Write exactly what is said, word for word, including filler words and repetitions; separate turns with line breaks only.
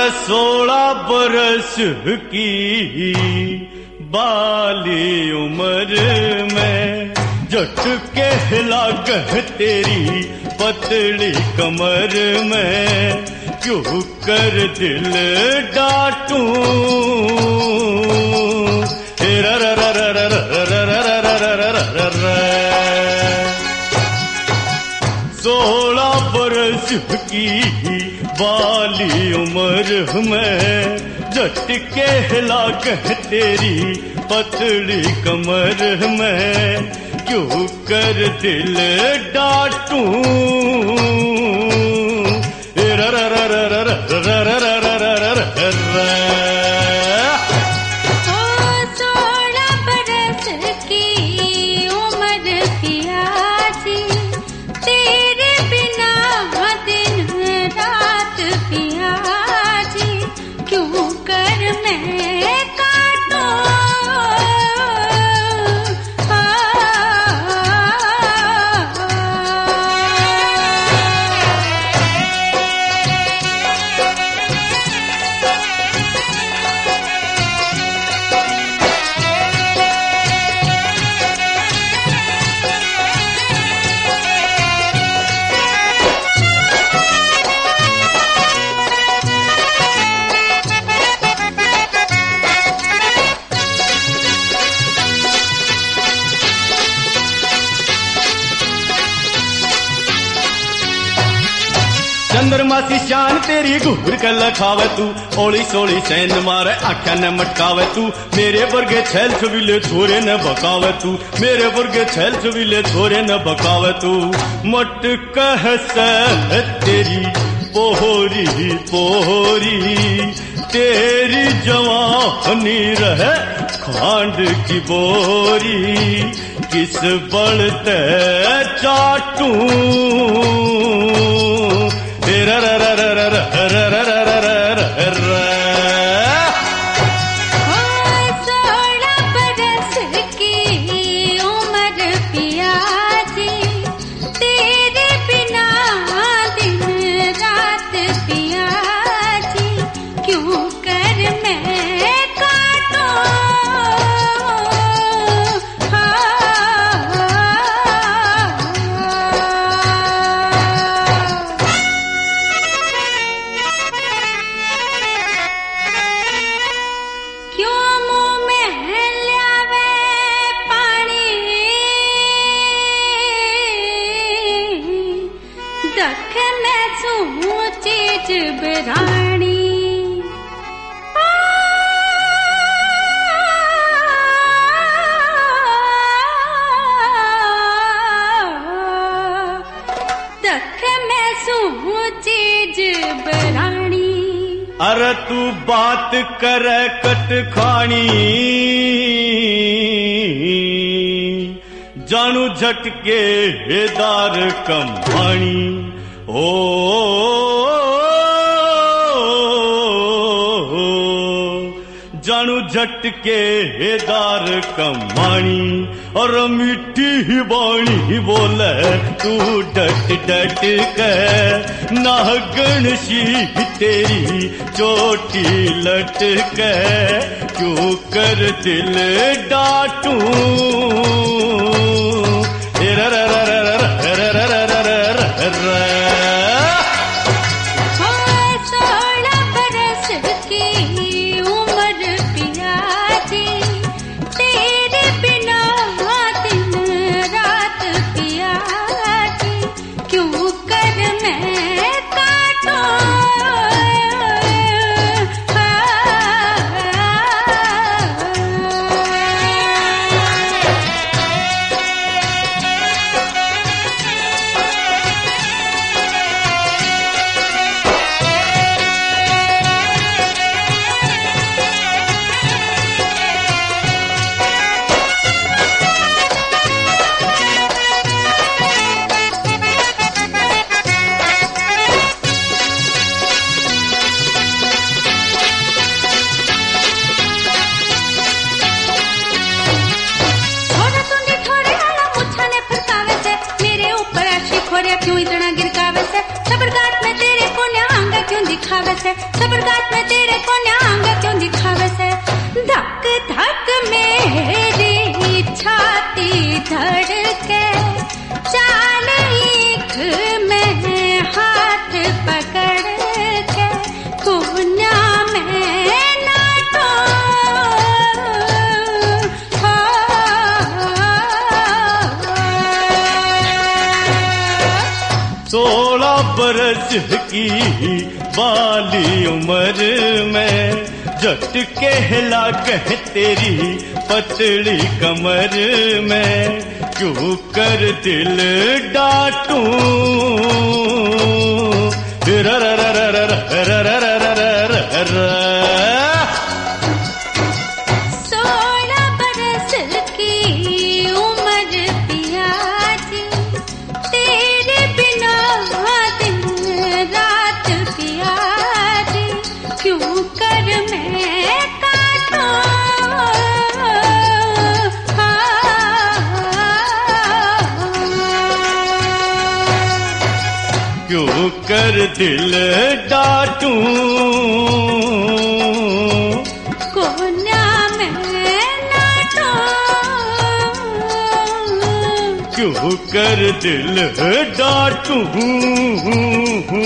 सोलह बरस की बाली उम्र में जट के लागह तेरी पतली कमर में क्यों कर दिल डांटूं सोलह बरस की बाली उम्र में जट के लागह तेरी पतली कमर में क्यों कर दिल डांटूं चंद्रमा सी शान तेरी घूर के लखावे तू ओली सोली सैन मारे आख्या न मटकावे तू मेरे वर्गे छैल छबीले छोरे न बकावे तू मेरे वर्गे छैल छबीले छोरे न बकावे तू मट कह से तेरी पोहरी पोहरी तेरी जवानी रहे खांड की बोरी किस बल ते चाटूं
रानी दख में सू चीज बरानी
अरे तू बात करे कट खानी जानू झटके दार कमानी ओ जानू झटके दार कमानी और मिट्टी बाणी बोले तू डट डट के नागण सी तेरी चोटी लट के क्यों कर दिल डांटूं
क्यों इतना गिरकावे से सबरगात में तेरे को न्यांगा क्यों दिखावे से सबरगात रात में तेरे को न्यांग क्यों दिखावे से धक धक मेरी छाती धड़के चाल एक में हाथ पकड़ के कोना में नाटो
सोलह बरस की बाली उम्र में जट कहला कह तेरी पतली कमर में क्यों कर दिल डांटूं र र र र र र र र र र
सोलह बरस की उम्र पिया जी तेरे बिना दिन रात पिया जी क्यों कर मैं काटूं
क्यों कर दिल डांटूं
कोना में नाटो
क्यों कर दिल डांटूं